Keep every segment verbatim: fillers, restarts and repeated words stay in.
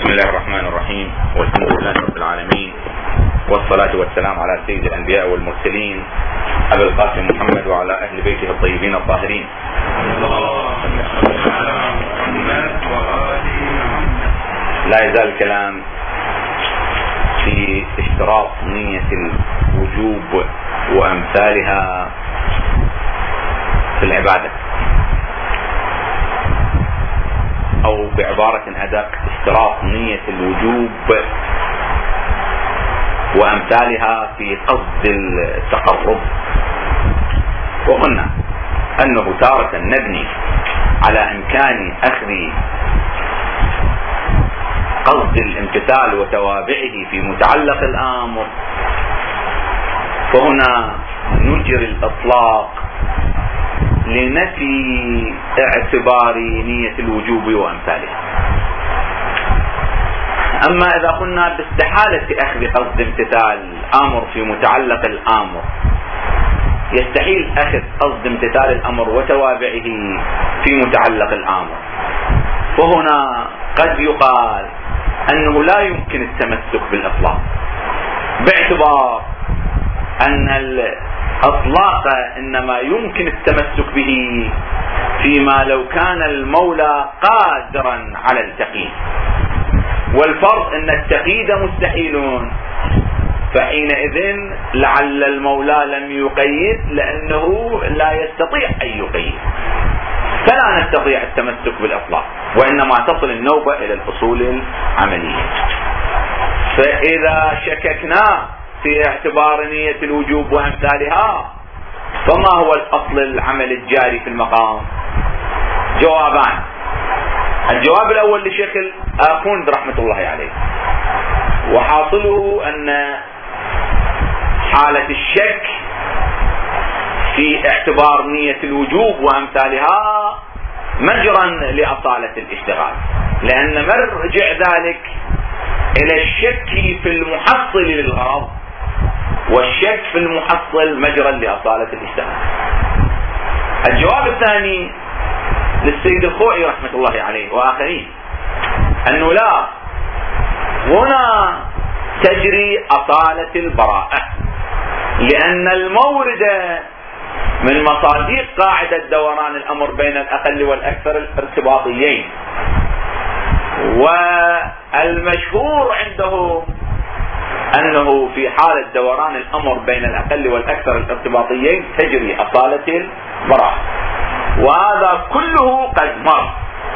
بسم الله الرحمن الرحيم، والحمد لله رب العالمين، والصلاة والسلام على سيد الأنبياء والمرسلين أبي القاسم محمد وعلى أهل بيته الطيبين الطاهرين. لا يزال الكلام في اشتراط نية الوجوب وأمثالها في العبادة، أو بعبارة أدق اشتراط نية الوجوب وأمثالها في قصد التقرب. وقلنا أنه تارة نبني على إمكان أخذ قصد الامتثال وتوابعه في متعلق الأمر، فهنا نجري الإطلاق لنفي اعتبار نية الوجوب وأمثالها. أما إذا قلنا باستحالة أخذ قصد امتثال الأمر في متعلق الأمر، يستحيل أخذ قصد امتثال الأمر وتوابعه في متعلق الأمر، فهنا قد يقال أنه لا يمكن التمسك بالإطلاق، باعتبار أن الإطلاق إنما يمكن التمسك به فيما لو كان المولى قادرا على التقييد، والفرض أن التقييد مستحيل، فحينئذ لعل المولى لم يقيد لأنه لا يستطيع أن يقيد، فلا نستطيع التمسك بالإطلاق، وإنما تصل النوبة إلى الأصول العملية. فإذا شككنا في اعتبار نية الوجوب وأمثالها، فما هو الأصل العمل الجاري في المقام؟ جوابان. الجواب الأول لشيخ الآخوند رحمة الله عليه، وحاصله أن حالة الشك في اعتبار نية الوجوب وأمثالها مجرا لأصالة الاشتغال، لأن مرجع ذلك إلى الشك في المحصل للغرض، والشك في المحصل مجرا لأصالة الاشتغال. الجواب الثاني للسيد الخوئي رحمة الله عليه وآخرين، أنه لا، هنا تجري أصالة البراءة، لأن المورد من مصادق قاعدة دوران الأمر بين الأقل والأكثر الارتباطيين، والمشهور عندهم أنه في حالة دوران الأمر بين الأقل والأكثر الارتباطيين تجري أصالة البراءة، وهذا كله قد مر.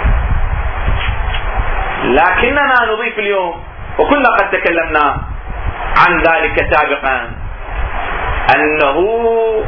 لكننا نضيف اليوم، وكنا قد تكلمنا عن ذلك سابقا، أنه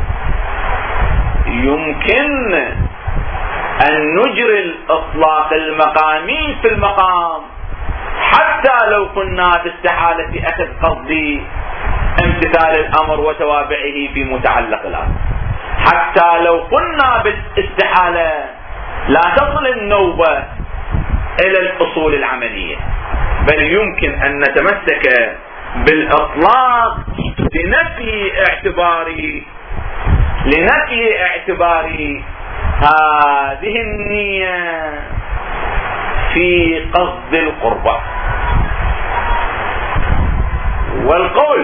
يمكن أن نجري الإطلاق المقامي في المقام حتى لو كنا باستحالة أخذ قصد امتثال الأمر وتوابعه في متعلق الأمر، حتى لو قلنا بالاستحالة لا تصل النوبة إلى الأصول العملية، بل يمكن أن نتمسك بالإطلاق لنفي اعتبار لنفي اعتبار هذه النية في قصد القربة. والقول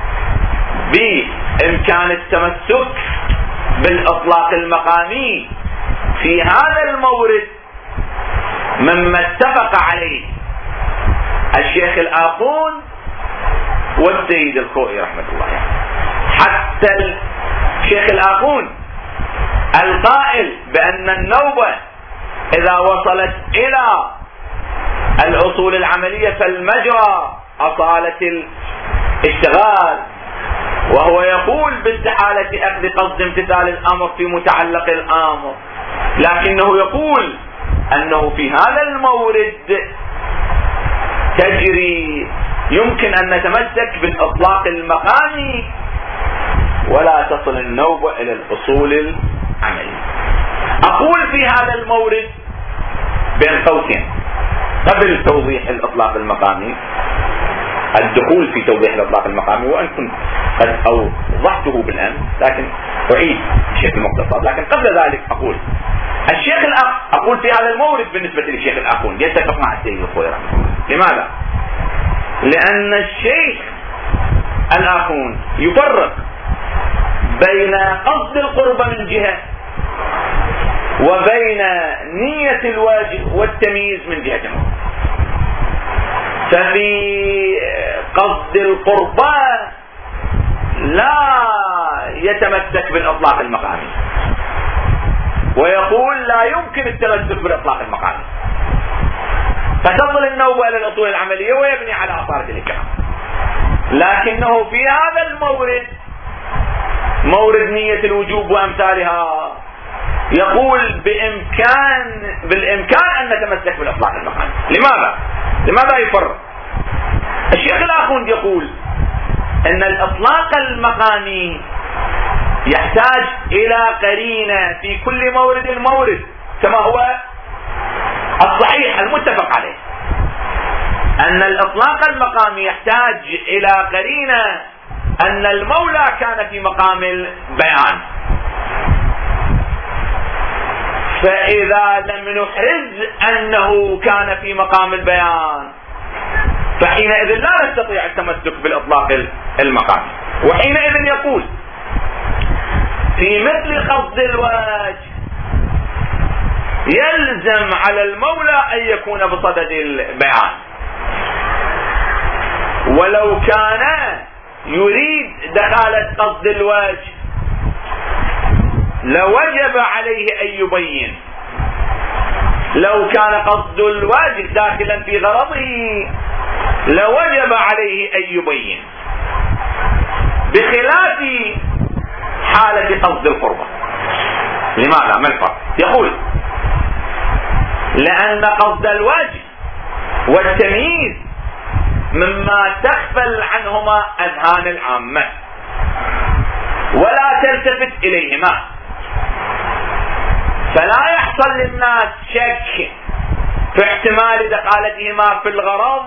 بإمكان التمسك بالإطلاق المقامي في هذا المورد مما اتفق عليه الشيخ الآخون والسيد الخوئي رحمة الله عليه. حتى الشيخ الآخون القائل بأن النوبة إذا وصلت إلى الأصول العملية فالمجرى أصالة الاشتغال، وهو يقول باستحالة أخذ قصد امتثال الأمر في متعلق الأمر، لكنه يقول أنه في هذا المورد تجري يمكن أن نتمسك بالإطلاق المقامي ولا تصل النوبة إلى الأصول العملية. أقول في هذا المورد بين قوسين قبل توضيح الإطلاق المقامي، الدخول في توضيح الإطلاق المقامي، وأن كنت قد أوضحته بالأمس لكن أعيد بشكل مختصر. لكن قبل ذلك أقول الشيخ الأخ أقول في هذا المورد بالنسبة للشيخ الآخون يتفق مع السيد الخوئي رحمه الله، لماذا؟ لأن الشيخ الآخون يفرق بين قصد القربة من جهة وبين نية الواجب والتمييز من جهة أخرى. ففي قصد القربة لا يتمسك بالإطلاق المقامي، ويقول لا يمكن التمسك بالإطلاق المقامي، فتصل النوبة إلى الأصول العملية ويبني على أصالة الإكرام. لكنه في هذا المورد، مورد نية الوجوب وأمثالها، يقول بإمكان بالإمكان أن نتمسك بالإطلاق المقامي. لماذا؟ لماذا يفرق؟ الشيخ الآخوند يقول أن الإطلاق المقامي يحتاج إلى قرينة في كل مورد مورد، كما هو الصحيح المتفق عليه، أن الإطلاق المقامي يحتاج إلى قرينة أن المولى كان في مقام البيان. فإذا لم نحرز أنه كان في مقام البيان فحينئذ لا نستطيع التمسك بالإطلاق المقامي. وحينئذ يقول في مثل قصد الوجه يلزم على المولى أن يكون بصدد البيان، ولو كان يريد دخالة قصد الوجه لوجب عليه أن يبين. لو كان قصد الوجه داخلا في غرضه لوجب عليه أن يبين، بخلاف حالة قصد القربة. لماذا؟ ما الفرق؟ يقول لأن قصد الوجه والتمييز مما تغفل عنهما أذهان العامة ولا تلتفت إليهما، فلا يحصل للناس شك في احتمال دخالتهما في الغرض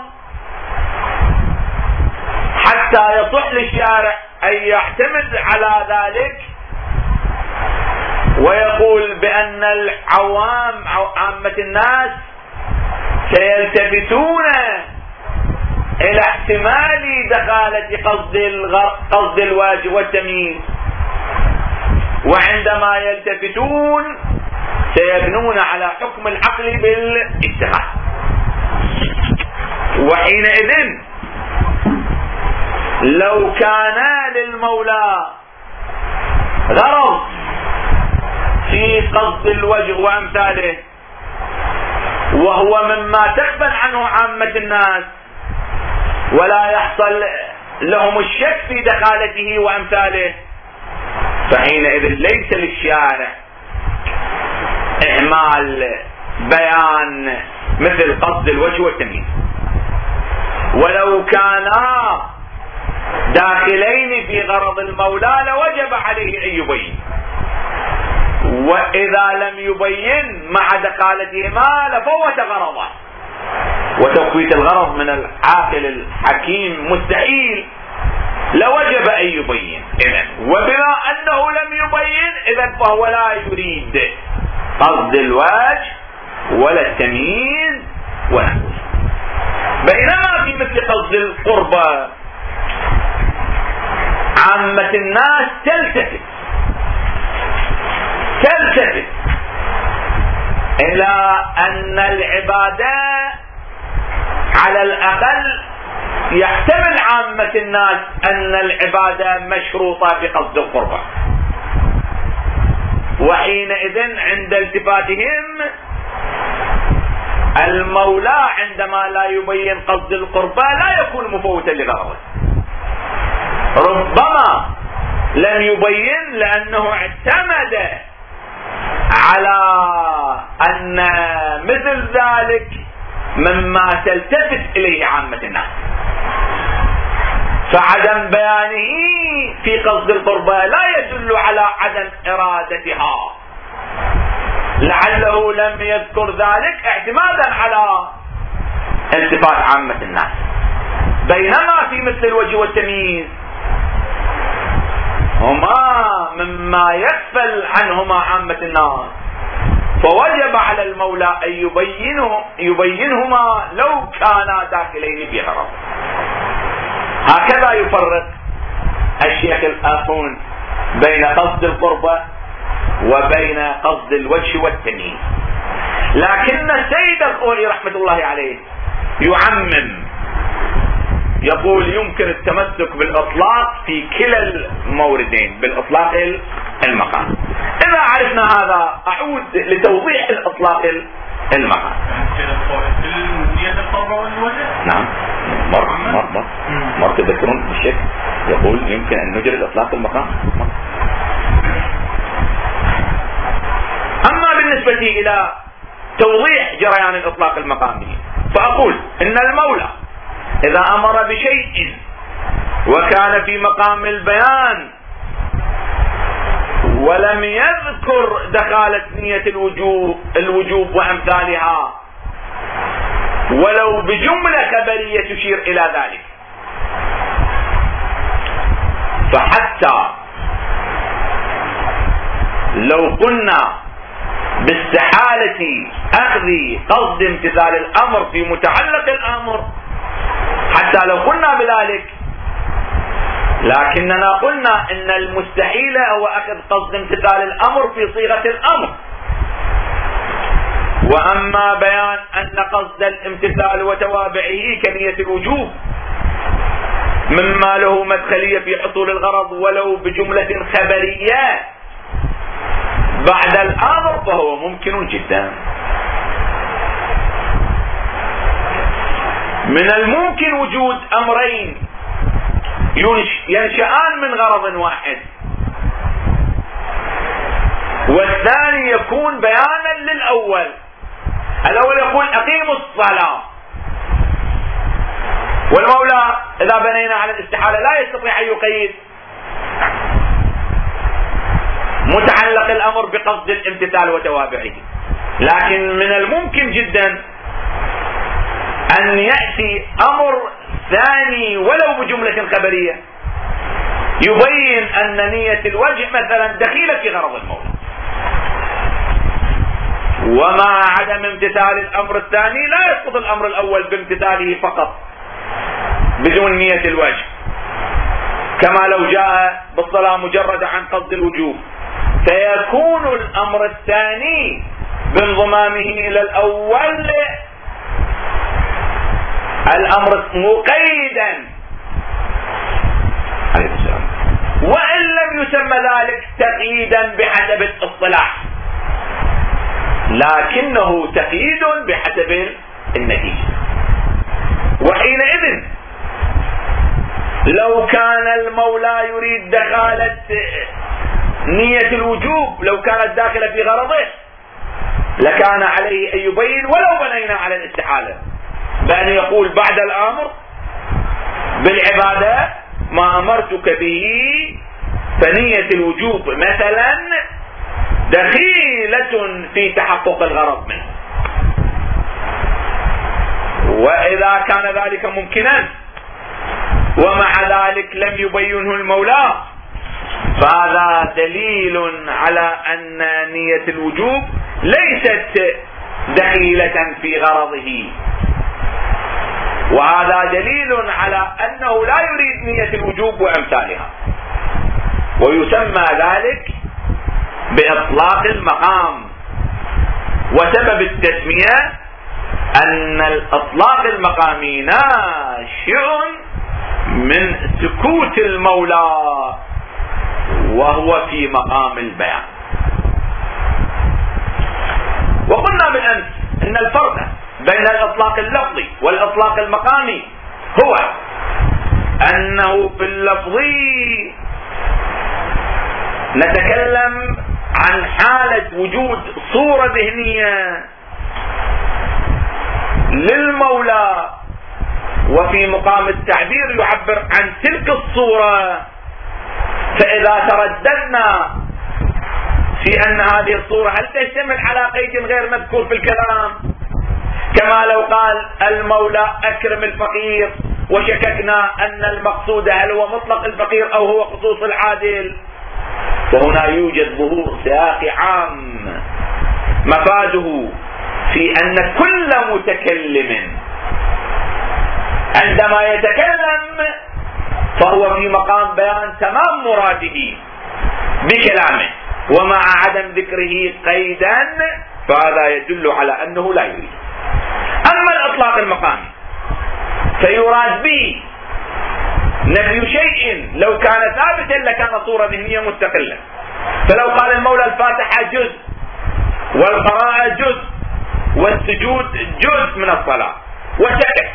حتى يصح للشارع أن يعتمد على ذلك ويقول بأن العوام أو عامة الناس سيلتفتون إلى احتمال دخالة قصد قصد الواجب والتمييز، وعندما يلتفتون سيبنون على حكم العقل بالاجتهاد. وحينئذ لو كان للمولى غرض في قصد الوجه وأمثاله وهو مما تغفل عنه عامة الناس ولا يحصل لهم الشك في دخالته وأمثاله، فحينئذ ليس للشارع إهمال بيان مثل قصد الوجه والتمييز. ولو كانا داخلين في غرض المولى لوجب عليه أن يبين، وإذا لم يبين مع دخالتهما لفوت غرضه، وتفويت الغرض من العاقل الحكيم مستحيل، لوجب أن يبين. إذن وبما أنه لم يبين إذن فهو لا يريد قصد الوجه ولا التمييز ولا. بينما في مثل قصد القربة عامة الناس تلتفت تلتفت إلى أن العبادة على الأقل يحتمل عامة الناس أن العبادة مشروطة بقصد القربة، وحينئذ عند التفاتهم المولى عندما لا يبين قصد القربة لا يكون مفوتا لغرضه، ربما لم يبين لأنه اعتمد على أن مثل ذلك مما تلتفت إليه عامة الناس، فعدم بيانه في قصد القربة لا يدل على عدم إرادتها، لعله لم يذكر ذلك اعتمادا على التفات عامة الناس. بينما في مثل الوجه والتمييز هما مما يغفل عنهما عامة الناس، فوجب على المولى أن يبينه يبينهما لو كانا داخلين في غرض. هكذا يفرق الشيخ الآخون بين قصد القربة وبين قصد الوجه والتمييز. لكن السيد الخوئي رحمة الله عليه يعمم، يقول يمكن التمسك بالإطلاق في كلا الموردين، بالإطلاق المقام. إذا عرفنا هذا أعود لتوضيح الإطلاق المقام. نعم مر مر مر مر تذكرون الشيخ يقول يمكن أن نجري الإطلاق المقام. أما بالنسبة إلى توضيح جريان الإطلاق المقامي فأقول إن المولى إذا أمر بشيء وكان في مقام البيان ولم يذكر دخالة نية الوجوب الوجوب وأمثالها ولو بجملة خبرية تشير إلى ذلك، فحتى لو قلنا باستحالة أخذ قصد امتثال الأمر في متعلق الأمر، حتى لو قلنا بذلك، لكننا قلنا إن المستحيل هو أخذ قصد امتثال الأمر في صيغة الأمر. وأما بيان أن قصد الامتثال وتوابعه كنية الوجوب مما له مدخلية في حصول الغرض ولو بجملة خبرية بعد الأمر فهو ممكن جدا. من الممكن وجود أمرين ينشأان من غرض واحد، والثاني يكون بيانا للأول. الأول يقول أقيموا الصلاة، والمولى إذا بنينا على الاستحالة لا يستطيع أن يقيد متعلق الأمر بقصد الامتثال وتوابعه، لكن من الممكن جدا أن يأتي أمر ثاني ولو بجملة خبرية يبين أن نية الوجه مثلا دخيلة في غرض المولى، ومع عدم امتثال الأمر الثاني لا يسقط الأمر الأول بامتثاله فقط بدون نية الوجه، كما لو جاء بالصلاة مجرد عن قصد الوجوب، فيكون الأمر الثاني بانضمامه إلى الأول الأمر مقيدا عليه السلام، وإن لم يسمى ذلك تقييدا بحسب الاصطلاح، لكنه تقييد بحسب النتيجة. وحينئذ لو كان المولى يريد دخالة نية الوجوب، لو كانت داخلة في غرضه، لكان عليه أن يبين ولو بنينا على الاستحالة بأن يقول بعد الأمر بالعبادة ما أمرتك به فنية الوجوب مثلا دخيلة في تحقق الغرض منه. وإذا كان ذلك ممكنا ومع ذلك لم يبينه المولى فهذا دليل على أن نية الوجوب ليست دخيلة في غرضه، وهذا دليل على أنه لا يريد نية الوجوب وأمثالها، ويسمى ذلك بإطلاق المقام. وسبب التسمية أن الإطلاق المقامي ناشئ من سكوت المولى وهو في مقام البيان. وقلنا بالأمس أن الفرق بين الإطلاق اللفظي والإطلاق المقامي هو أنه في اللفظي نتكلم عن حالة وجود صورة ذهنية للمولى، وفي مقام التعبير يعبر عن تلك الصورة. فإذا ترددنا في أن هذه الصورة هل تشتمل على قيد غير مذكور في الكلام، كما لو قال المولى أكرم الفقير، وشككنا أن المقصود هل هو مطلق الفقير أو هو خصوص العادل، فهنا يوجد ظهور سياق عام مفاده في أن كل متكلم عندما يتكلم فهو في مقام بيان تمام مراده بكلامه، ومع عدم ذكره قيدا فهذا يدل على أنه لا يريد. أما الإطلاق المقامي فيراد به نفي شيء لو كان ثابتا لكان صورة ذهنية مستقلة. فلو قال المولى الفاتحة جزء والقراءة جزء والسجود جزء من الصلاة وسكت،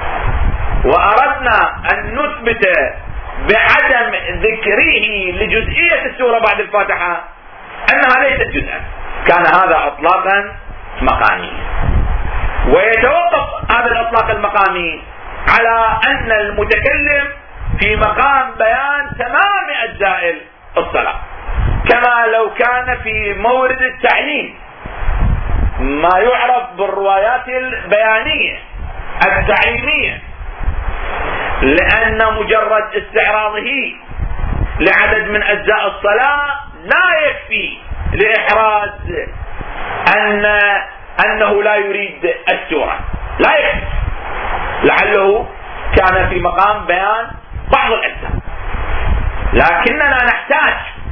وأردنا أن نثبت بعدم ذكره لجزئية السورة بعد الفاتحة أنها ليست جزءا، كان هذا إطلاقا مقاميا. ويتوقف هذا الإطلاق المقامي على أن المتكلم في مقام بيان تمام أجزاء الصلاة، كما لو كان في مورد التعليم ما يعرف بالروايات البيانية التعليمية، لأن مجرد استعراضه لعدد من أجزاء الصلاة لا يكفي لإحراز أن أنه لا يريد السورة، لا يكفي، لعله كان في مقام بيان بعض الأجزاء، لكننا نحتاج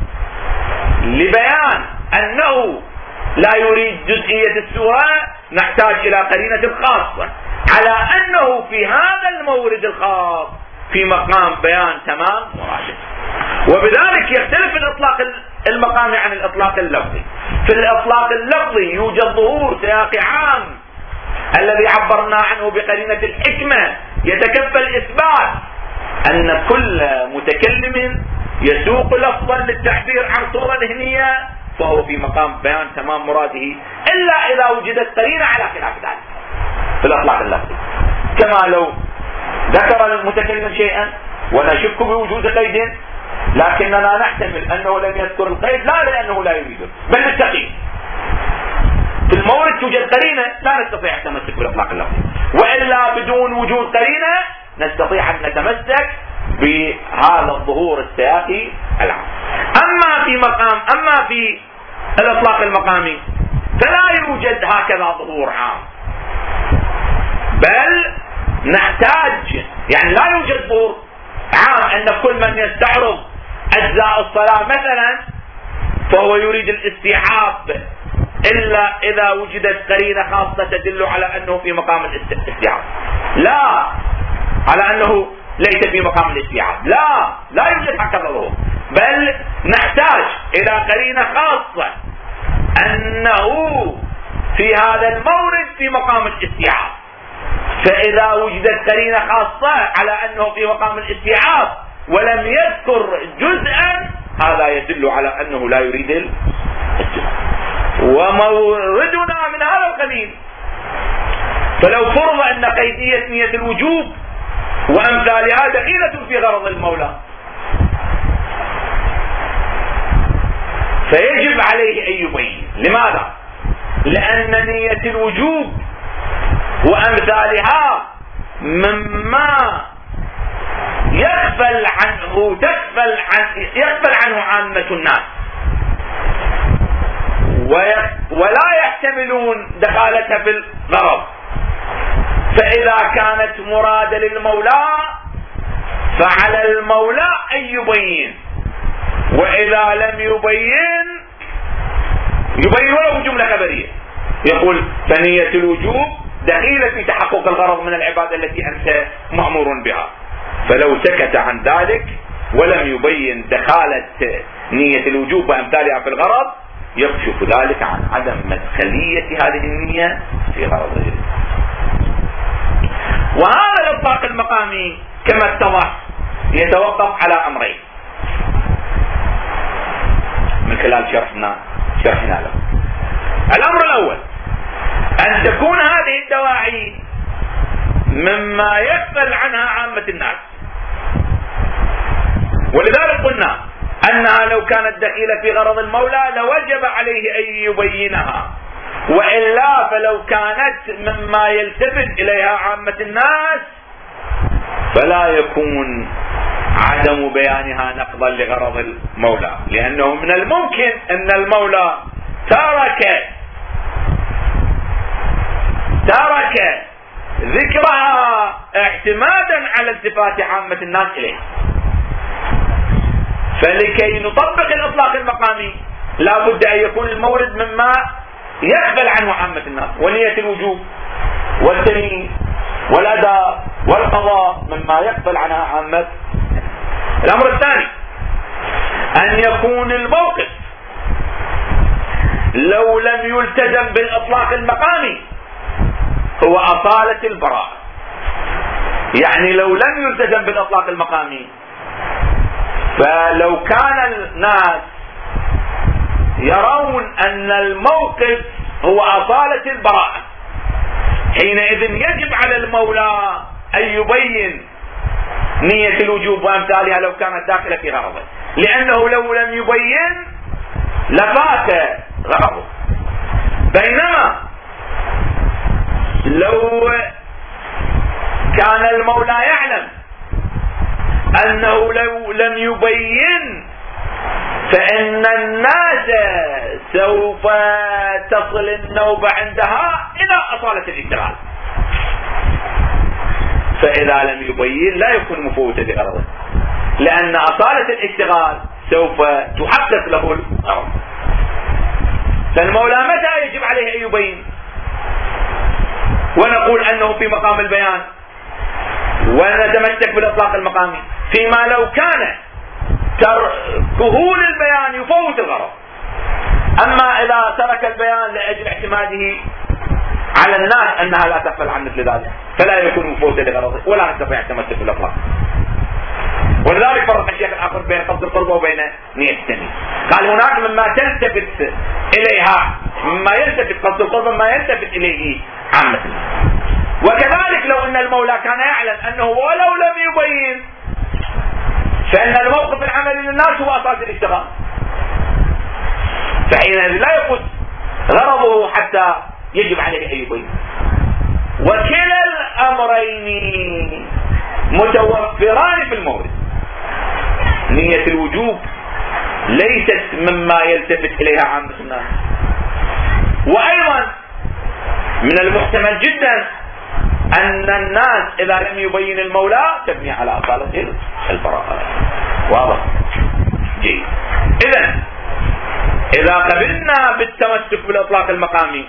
لبيان أنه لا يريد جزئية السورة، نحتاج إلى قرينة خاصة على أنه في هذا المورد الخاص في مقام بيان تمام مراده. وبذلك يختلف الإطلاق المقامي عن الإطلاق اللفظي. في الإطلاق اللفظي يوجد ظهور سياقي عام الذي عبرنا عنه بقرينة الحكمة يتكفل إثبات أن كل متكلم يسوق لفظا للتعبير عن صورة ذهنية فهو في مقام بيان تمام مراده، إلا إذا وجدت قرينة على خلاف ذلك في الإطلاق اللفظي، كما لو ذكر المتكلم شيئا ونشك بوجود قيد لكننا نحتمل أنه لم يذكر القيد لا لأنه لا يريده بل للتقييد. في المورد توجد قرينة لا نستطيع التمسك بالإطلاق اللفظي، وإلا بدون وجود قرينة نستطيع أن نتمسك بهذا الظهور السياقي العام. أما في مقام أما في الإطلاق المقامي فلا يوجد هكذا ظهور عام، بل نحتاج يعني لا يوجد ظهور عام أن كل من يستعرض أجزاء الصلاة مثلا فهو يريد الاستيعاب إلا إذا وجدت قرينة خاصة تدل على أنه في مقام الاستيعاب، لا على أنه ليس في مقام الاستيعاب، لا لا يوجد هكذا ظهور، بل نحتاج إلى قرينة خاصة أنه في هذا المورد في مقام الاستيعاب. فإذا وجدت قرينة خاصة على أنه في مقام الاستيعاب ولم يذكر جزءا هذا يدل على أنه لا يريد الجزء. وموردنا من هذا القبيل، فلو فرض أن قيدية نية الوجوب وأمثالها دخيلة في غرض المولى فيجب عليه أن يبين. لماذا؟ لأن نية الوجوب وأمثالها مما يغفل عنه تغفل عن يغفل عنه عامة الناس ولا يحتملون دخالتها في الغرض. فإذا كانت مرادة للمولى فعلى المولى أن يبين، وإذا لم يبين يبين ولو جملة خبرية، يقول فنية الوجوب دخيلة في تحقق الغرض من العبادة التي أنت مأمور بها. فلو سكت عن ذلك ولم يبين دخالة نية الوجوب وأمثالها في الغرض يكشف ذلك عن عدم مدخلية هذه النية في غرض غيره. وهذا الإطلاق المقامي كما اتضح يتوقف على أمرين من خلال شرحنا شرحنا له. الأمر الأول أن تكون هذه الدواعي مما يغفل عنها عامة الناس، ولذلك قلنا أنها لو كانت دخيلة في غرض المولى لوجب عليه أن يبينها، وإلا فلو كانت مما يلتفت إليها عامة الناس فلا يكون عدم بيانها نقضا لغرض المولى، لأنه من الممكن أن المولى ترك ترك ذكرها اعتمادا على التفات عامة الناس إليها. فلكي نطبق الإطلاق المقامي لا بد أن يكون المورد مما يقبل عنه عامة الناس، ونية الوجوب والتمييز والأداء والقضاء مما يقبل عنها عامة. الأمر الثاني أن يكون الموقف لو لم يلتزم بالإطلاق المقامي هو أصالة البراءة. يعني لو لم يلتزم بالإطلاق المقامي، فلو كان الناس يرون أن الموقف هو أصالة البراءة، حينئذ يجب على المولى أن يبين نية الوجوب وأمثالها لو كانت داخلة في غرضه، لأنه لو لم يبين لفات غرضه. بينما لو كان المولى يعلم أنه لو لم يبين فإن الناس سوف تصل النوبة عندها إلى أصالة الاشتغال، فإذا لم يبين لا يكون مفوتا لغرضه، لأن أصالة الاشتغال سوف تحقق له الغرض. فالمولى متى يجب عليه أن يبين ونقول أنه في مقام البيان ونتمسك بالإطلاق المقامي، فيما لو كان تركه للبيان يفوت الغرض. أما إذا ترك البيان لأجل اعتماده على الناس أنها لا تغفل عن مثل ذلك فلا يكون مفوتا لغرضه ولا نستطيع التمسك بالإطلاق. ولذلك فرق الشيخ الآخر بين قصد القربة وبين نية التمييز. قال هناك مما تلتفت إليها مما يلتفت قصد القربة مما يلتفت إليه عامة. وكذلك لو أن المولى كان يعلم أنه ولو لم يبين فإن الموقف العملي للناس هو أصالة الاشتغال، فحينئذ لا يفوت غرضه حتى يجب عليه أن يبين. وكلا الأمرين متوفران في المورد. نية الوجوب ليست مما يلتفت إليها عامة الناس، وأيضا من المحتمل جدا أن الناس إذا لم يبين المولى تبني على أصالة البراءة. واضح؟ جيد. إذن إذا قبلنا بالتمسك بالإطلاق المقامي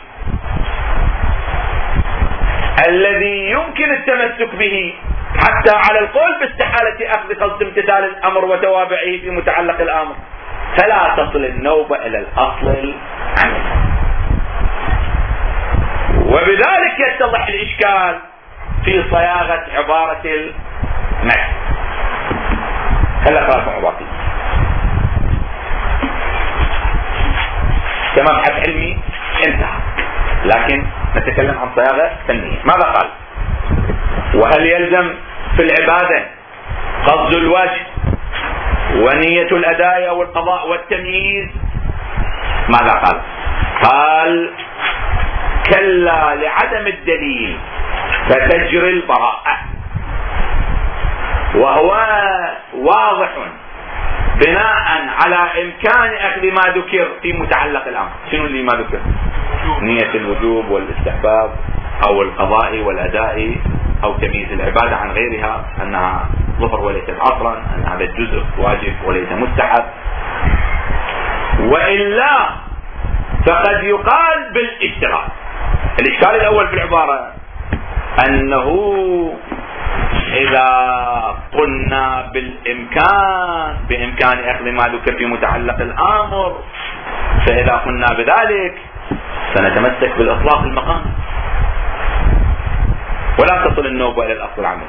الذي يمكن التمسك به حتى على القول باستحالة أخذ قصد امتثال الأمر وتوابعه في متعلق الأمر، فلا تصل النوبة إلى الأصل العملي. وبذلك يتضح الإشكال في صياغة عبارة المدح. هل أقرأكم عبارتي؟ كمبحث علمي انتهى، لكن نتكلم عن صياغة فنية. ماذا قال؟ وهل يلزم في العبادة قصد الوجه ونية الأداء والقضاء والتمييز؟ ماذا قال؟ قال كلا لعدم الدليل فتجري البراءة، وهو واضح بناء على إمكان أخذ ما ذكر في متعلق الأمر. شنو اللي ما ذكر؟ نية الوجوب والاستحباب أو القضاء والأداء أو تمييز العبادة عن غيرها، أنها ظهر وليست عصرا، أن هذا الجزء واجب وليس مستحب. وإلا فقد يقال بالاشتغال. الإشكال الأول في العبارة أنه إذا قلنا بالإمكان بإمكان أخذ ما ذكر في متعلق الأمر، فإذا قلنا بذلك سنتمسك بالإطلاق المقام ولا تصل النوبة إلى الأصل العملي.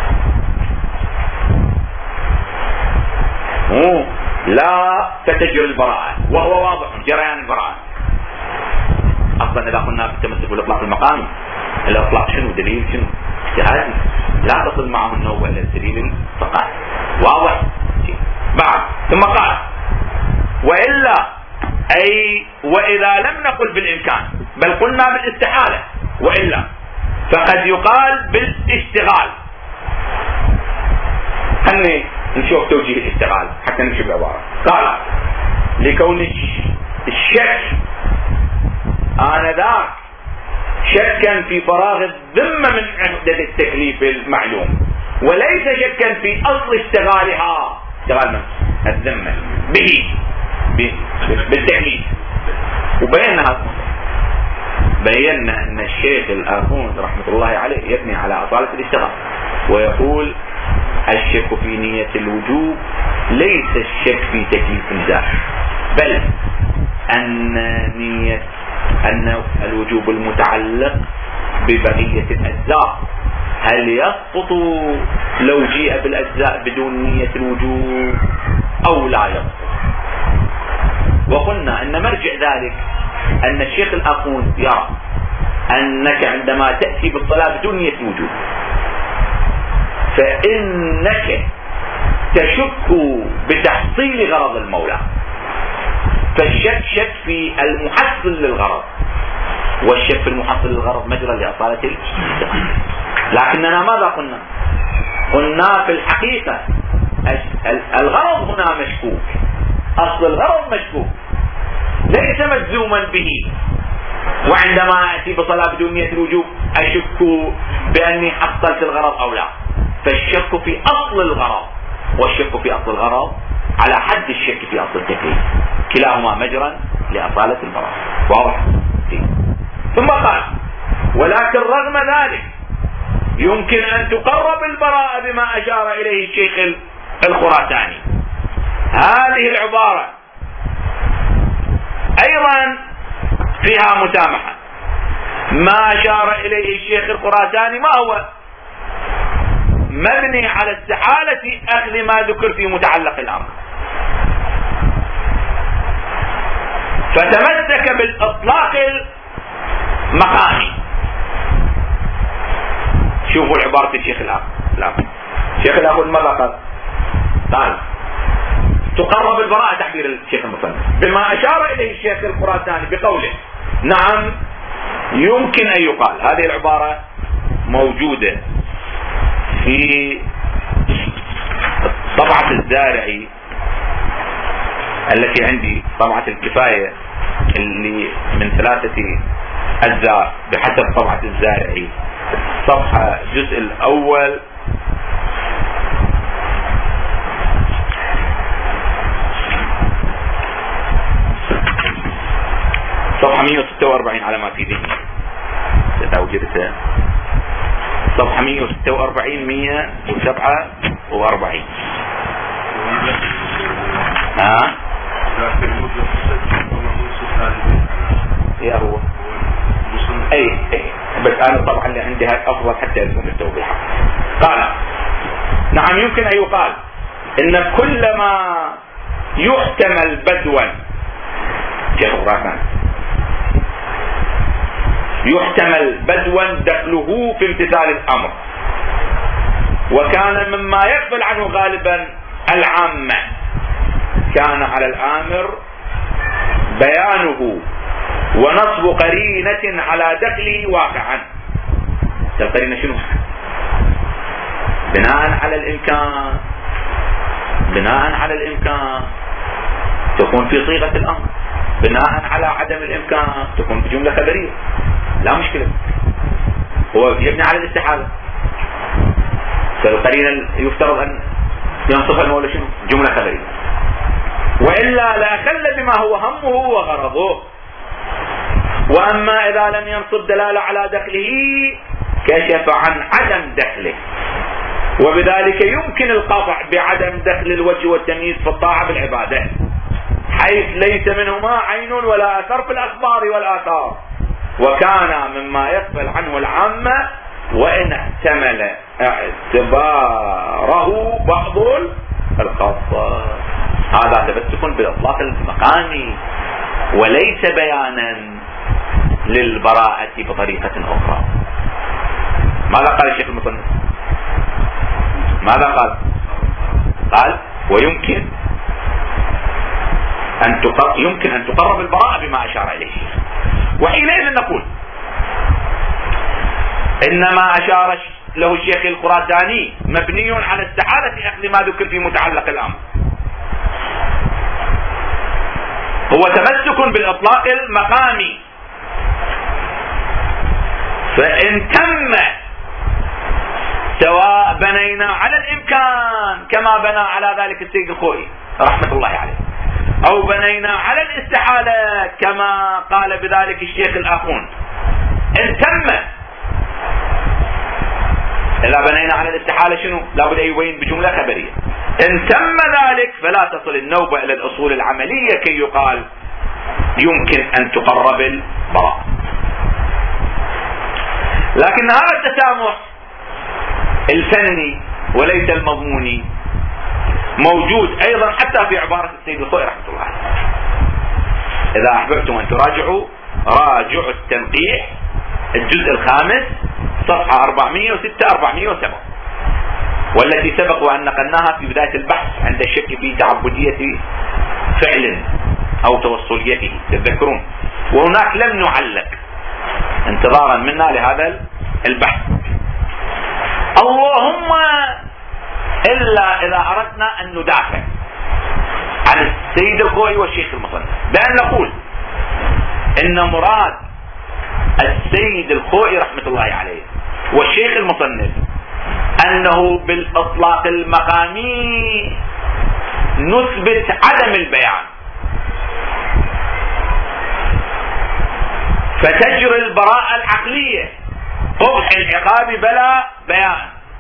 لا فتجري البراءة، وهو واضح جريان البراءة. أصلا إذا قلنا بالتمسك بالإطلاق المقامي، الإطلاق شنو؟ دليل شنو؟ اجتهادي، لا تصل معه النوبة إلى الدليل فقط. واضح؟ بعد ثم قال وإلا أي وإذا لم نقل بالإمكان بل قلنا بالاستحالة، وإلا فقد يقال بالاشتغال. خلني نشوف توجيه الاشتغال حتى نمشي بعبارة. قال لكون الشك آنذاك شكا في فراغ الذمة من عهدة التكليف المعلوم، وليس شكا في أصل اشتغالها، اشتغال الذمة به بالتكليف. وبينا بينا أن الشيخ الآخوند رحمة الله عليه يبني على أصالة الاشتغال ويقول الشك في نية الوجوب ليس الشك في تكليف الذات، بل أن نية أن الوجوب المتعلق ببقية الأجزاء هل يسقط لو جيء بالأجزاء بدون نية الوجوب أو لا يسقط. وقلنا أن مرجع ذلك أن الشيخ الآخوند يرى أنك عندما تأتي بالصلاة بدون نية الوجوب فإنك تشك بتحصيل غرض المولى، فالشك شك في المحصل للغرض، والشك في المحصل للغرض مجرى لأصالة الاشتغال. لكننا ماذا قلنا؟ قلنا في الحقيقة الغرض هنا مشكوك، أصل الغرض مشكوك ليس مجزوما به، وعندما أتي بصلاة بدون نية الوجوب أشك بأني حصلت الغرض أو لا. فالشك في أصل الغرض والشك في أصل الغرض على حد الشك في أصل التكليف، كلاهما مجرى لأصالة البراءة. واضح؟ ثم قال ولكن رغم ذلك يمكن أن تقرب البراءة بما أشار إليه الشيخ الخراساني. هذه العبارة أيضا فيها مسامحة. ما أشار إليه الشيخ الخراساني ما هو؟ مبني على استحالة أخذ ما ذكر في متعلق الأمر، فتمسك بالإطلاق المقامي. شوفوا العبارة الشيخ الآخر. الشيخ الآخر ماذا قال؟ قال تقرب البراءة، تعبير الشيخ المصنف، بما أشار إليه الشيخ الخراساني بقوله نعم يمكن أن يقال. هذه العبارة موجودة في طبعة الزارعي التي عندي، طبعة الكفاية اللي من ثلاثة أجزاء بحسب طبعة الزارعي، صفحة الجزء الأول صفحة مئة وستة وأربعين على ما في ذهني، تتوجدتها صفحة مئة وستة وأربعين مئة وسبعة وأربعين. ها يا هو اي اي بس انا طبعا اللي عندي هاي افضل حتى يكون التوضيح. قال نعم يمكن ان يقال ان كل ما يحتمل بدوا شيخ الخراساني يحتمل بدوا دخله في امتثال الامر، وكان مما يقبل عنه غالبا العامة، كان على الآمر بيانه ونصب قرينة على دخله واقعا. القرينة شنو؟ بناء على الإمكان، بناء على الإمكان تكون في صيغة الأمر، بناء على عدم الإمكان تكون في جملة خبرية، لا مشكلة، هو يبني على الاستحالة. فالقرينة يفترض أن ينصفها المولى شنو؟ جملة خبرية، وإلا لا خل بما هو همه وغرضه. وأما إذا لم ينصب دلالة على دخله كشف عن عدم دخله، وبذلك يمكن القطع بعدم دخل الوجه والتمييز في الطاعة بالعبادة، حيث ليس منهما عين ولا أثر في الأخبار والآثار، وكان مما يقبل عنه العامة وإن احتمل اعتباره بعض الخاصة. هذا تمسك بالإطلاق المقامي وليس بيانا للبراءة بطريقة أخرى. ماذا قال الشيخ المصنف؟ ماذا قال؟ قال ويمكن أن تقرب يمكن أن تقرب البراءة بما أشار إليه، وحينئذ نقول إنما أشار له الشيخ الخراساني مبني على استحالة أخذ ما ذكر في متعلق الأمر، هو تمسك بالإطلاق المقامي فإن تم سواء بنينا على الإمكان كما بنى على ذلك السيد الخوئي رحمة الله عليه، أو بنينا على الاستحالة كما قال بذلك الشيخ الآخون، إن تم، إذا بنينا على الاستحالة شنو؟ لابد أن يبين بجملة خبرية. إن تم ذلك فلا تصل النوبة إلى الأصول العملية كي يقال يمكن أن تقرب البراءة. لكن هذا التسامح الفني وليس المضموني موجود أيضا حتى في عبارة السيد الخوئي رحمة الله عليه. إذا أحببتم أن تراجعوا راجعوا التنقيح الجزء الخامس صفحة أربعمائة وستة أربعمائة وسبعة، والتي سبق وأن نقلناها في بداية البحث عند الشك في تعبدية فعل أو توصليته، تذكرون، وهناك لم نعلق انتظارا منا لهذا البحث. اللهم إلا إذا أردنا أن ندافع عن السيد الخوئي والشيخ المصنف بأن نقول إن مراد السيد الخوئي رحمة الله عليه والشيخ المصنف أنه بالإطلاق المقامي نثبت عدم البيان، فتجري البراءة العقلية قبح العقاب بلا بيان.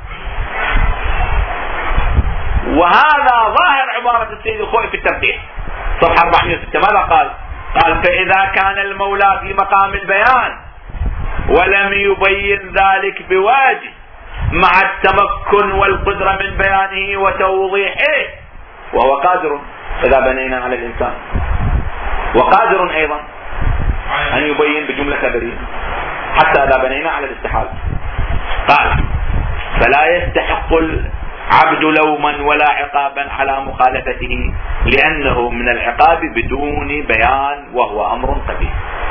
وهذا ظاهر عبارة السيد الخوئي في التنقيح صفحة أربعمائة وستة. ماذا قال؟ قال فإذا كان المولى في مقام البيان ولم يبين ذلك بواجب مع التمكن والقدرة من بيانه وتوضيحه، وهو قادر إذا بنينا على الإمكان، وقادر أيضا أن يبين بجملة خبرية حتى إذا بنينا على الاستحالة. قال فلا يستحق العبد لوما ولا عقابا على مخالفته لأنه من العقاب بدون بيان وهو أمر قبيح.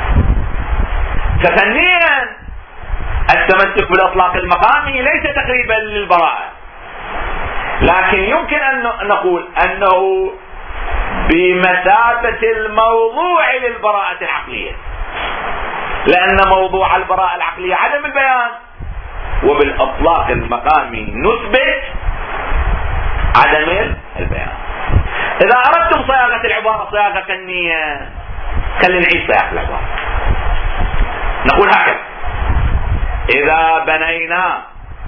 ففنيا التمسك بالإطلاق المقامي ليس تقريبا للبراءة، لكن يمكن أن نقول أنه بمثابة الموضوع للبراءة العقلية، لأن موضوع البراءة العقلية عدم البيان، وبالإطلاق المقامي نثبت عدم البيان. إذا أردتم صياغة العبارة صياغة فنية خلينا نعيد صياغة العبارة، نقول هكذا: إذا بنينا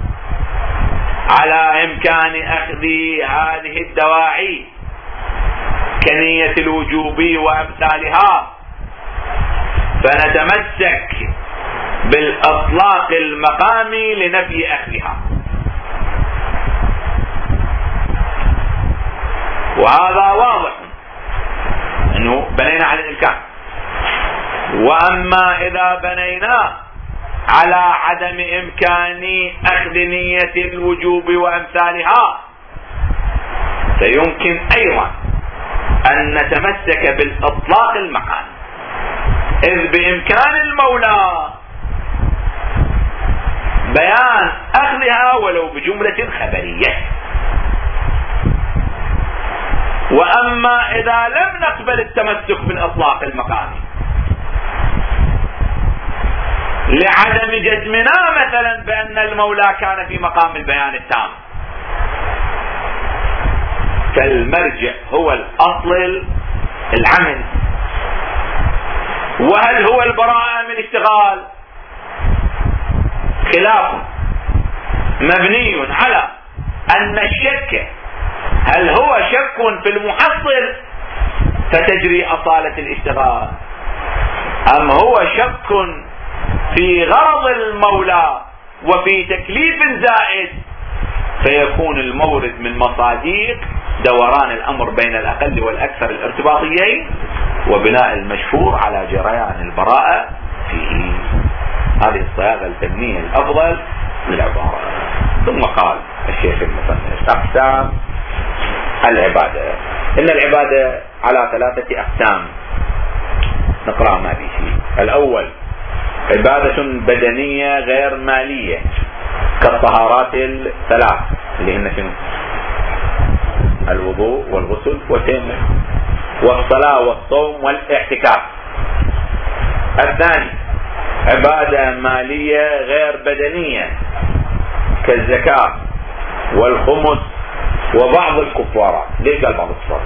على إمكان أخذ هذه الدواعي كنية الوجوب وأمثالها فنتمسك بالإطلاق المقامي لنفي أخذها، وهذا واضح أنه بنينا على الإمكان. وأما إذا بنينا على عدم إمكان أخذ نية الوجوب وأمثالها فيمكن أيضا أن نتمسك بالإطلاق المقامي، إذ بإمكان المولى بيان أخذها ولو بجملة خبرية. وأما إذا لم نقبل التمسك بالإطلاق المقامي لعدم جزمنا مثلا بأن المولى كان في مقام البيان التام، فالمرجع هو الأصل العمل. وهل هو البراءة من اشتغال؟ خلاف مبني على أن الشك هل هو شك في المحصل فتجري أصالة الاشتغال، أم هو شك في غرض المولى وفي تكليف زائد فيكون المورد من مصاديق دوران الأمر بين الأقل والأكثر الارتباطيين وبناء المشهور على جريان البراءة فيه. هذه الصياغة الفنية الأفضل للعبارة. ثم قال الشيخ المصنف: أقسام العبادة. إن العبادة على ثلاثة أقسام نقرأ ما فيه. الأول عبادة بدنية غير مالية كالطهارات الثلاث اللي هن شنو؟ الوضوء والغسل والتيمم، والصلاة والصوم والاعتكاف. الثاني عبادة مالية غير بدنية كالزكاة والخمس وبعض الكفارات. ليش قال بعض الكفارات؟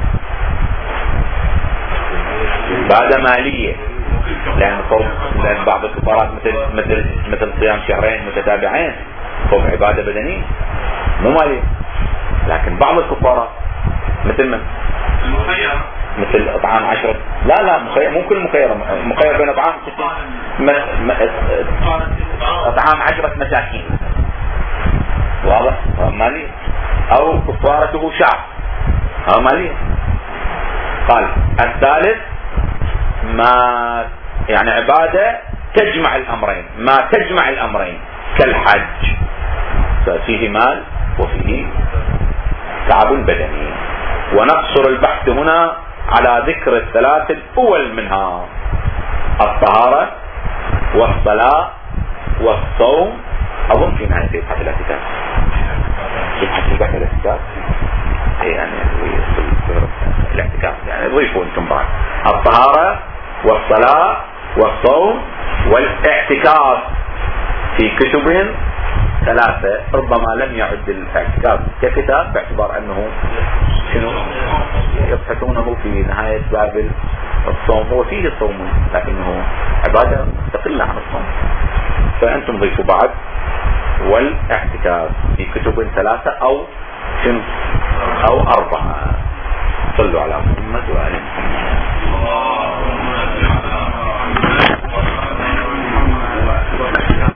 عبادة مالية، لأن لأن بعض الكفارات مثل مثل مثل صيام شهرين متتابعين فهم عبادة بدنية مو مالية. لكن بعض الكفارات مثل من؟ مثل اطعام عشرة، لا لا مخير، مو كل مخير، مخير بين اطعام م... م... اطعام عشرة مساكين، واضح؟ مالية. او كفارته شعب، او مالية. قال الثالث ما يعني عبادة تجمع الامرين، ما تجمع الامرين كالحج، فيه مال وفيه تعب بدني. ونقصر البحث هنا على ذكر الثلاث الأول منها: الطهارة والصلاة والصوم. أظن في نهاية يبحث الاعتكاف، يبحث البحث الاعتكاف يعني الاعتكاف يعني ضيفوا انتم بعد الطهارة والصلاة والصوم والاعتكاف في كتب ثلاثة. ربما لم يعد الاعتكاف ككتاب باعتبار أنه شنو يبحثونه في نهاية باب الصوم، وفيه صوم لكنه عبادة مستقلة عن الصوم. فأنتم ضيفوا بعد والاعتكاف في كتب ثلاثة أو شنو أو أربعة. صلوا على محمد وآل محمد.